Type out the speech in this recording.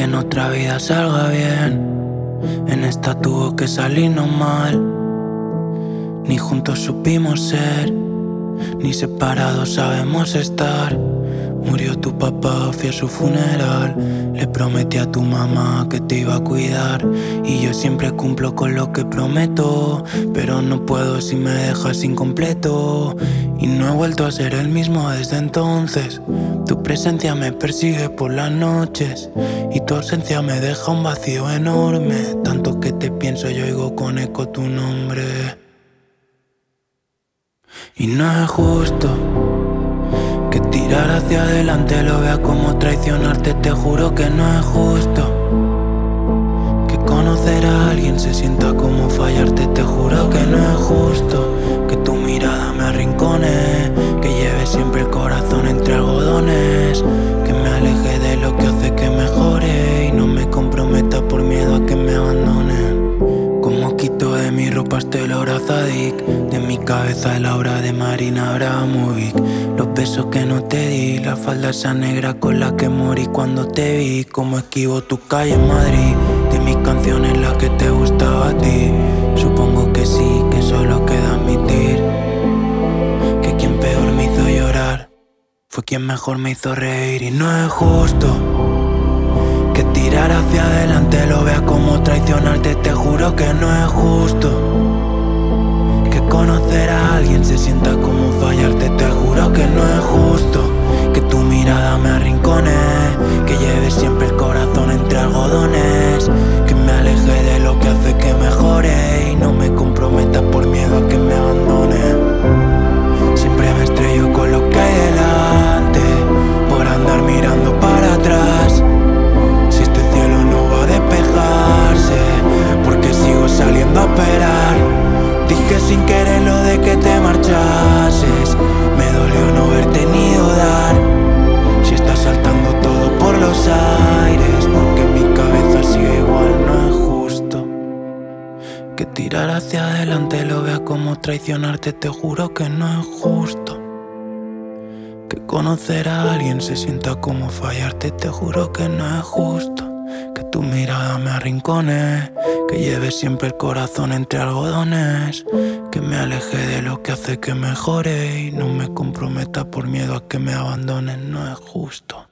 que en otra vida salga bien. En esta tuvo que salirnos mal. Ni juntos supimos ser, ni separados sabemos estar. Murió tu papá, fui a su funeral. Le prometí a tu mamá que te iba a cuidar, y yo siempre cumplo con lo que prometo, pero no puedo si me dejas incompleto. Y no he vuelto a ser el mismo desde entonces. Tu presencia me persigue por las noches, y tu ausencia me deja un vacío enorme. Tanto que te pienso y oigo con eco tu nombre. Y no es justo que tirar hacia adelante lo vea como traicionarte. Te juro que no es justo que conocer a alguien se sienta como fallarte. Te juro que no es justo que tu mirada me arrincone, que lleve siempre el corazón entre algodones, que me aleje de lo que hace que mejore y no me comprometa por miedo a que me abandonen. Como quito de mi ropa este olor a Zadig, de mi cabeza la obra de Marina Abramovic. Los besos que no te di, la falda esa negra con la que morí cuando te vi. Como esquivo tu calle en Madrid, de mis canciones la que te gustaba a ti. Supongo que sí, que solo queda admitir que quien peor me hizo llorar fue quien mejor me hizo reír. Y no es justo que tirar hacia adelante lo vea como traicionarte. Te juro que no es justo que conocer a alguien se sienta como fallarte. Te juro que no es justo que tu mirada me arrincone, que lleve siempre el corazón entre algodones, que me aleje de lo que hace que mejore y no me comprometa por miedo a que me abandone. Siempre me estrello con lo que hay delante por andar mirando para atrás. Si este cielo no va a despejarse, porque sigo saliendo a esperar. Dije sin querer lo de que te marchases, me dolió no haberte ni dudar. Si está saltando todo por los aires, porque mi cabeza sigue igual. No es justo que tirar hacia adelante lo vea como traicionarte. Te juro que no es justo que conocer a alguien se sienta como fallarte. Te juro que no es justo que tu mirada me arrincone, que lleve siempre el corazón entre algodones, que me aleje de lo que hace que mejore y no me comprometa por miedo a que me abandonen. No es justo.